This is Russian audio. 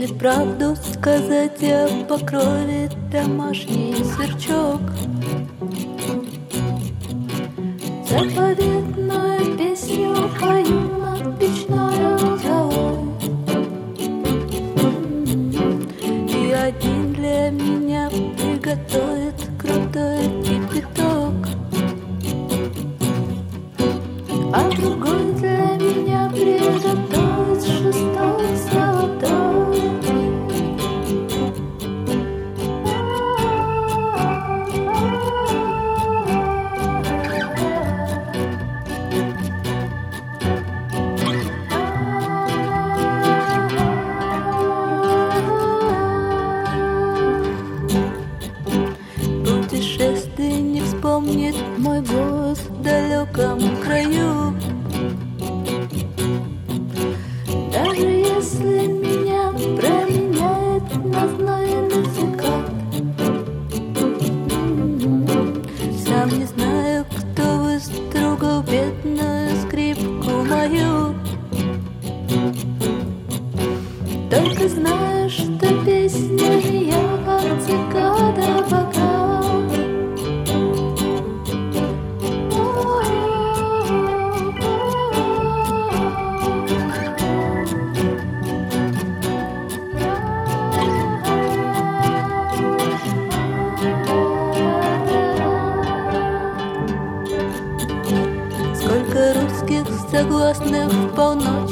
Любит правду сказать о покрове домашний сверчок. Заповедную песню пою над печной золой. И один для меня приготовит крутой кипяток, а другой для меня приготовит шестой золотой. Путешественник вспомнит мой голос в далеком краю. Даже если меня променяет на знойный закат, сам не знаю, кто выстругал бедную скрипку мою. Только знаю, что песня я как цикада вокал. Сколько русских согласных в полночь